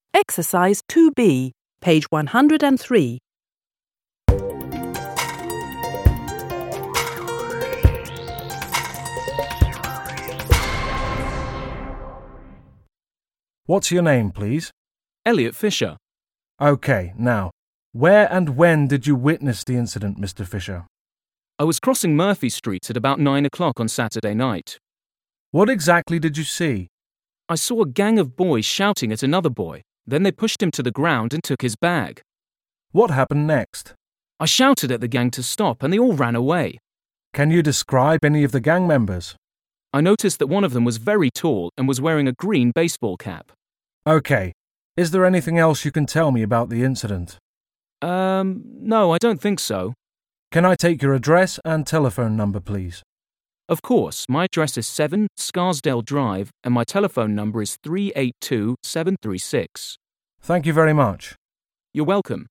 Exercise 2B, page 103. What's your name, please? Elliot Fisher. OK, now, where and when did you witness the incident, Mr. Fisher? I was crossing Murphy Street at about 9 o'clock on Saturday night. What exactly did you see? I saw a gang of boys shouting at another boy. Then they pushed him to the ground and took his bag. What happened next? I shouted at the gang to stop and they all ran away. Can you describe any of the gang members? I noticed that one of them was very tall and was wearing a green baseball cap. OK. Is there anything else you can tell me about the incident? No, I don't think so. Can I take your address and telephone number, please? Of course, my address is 7 Scarsdale Drive and my telephone number is 382-736. Thank you very much. You're welcome.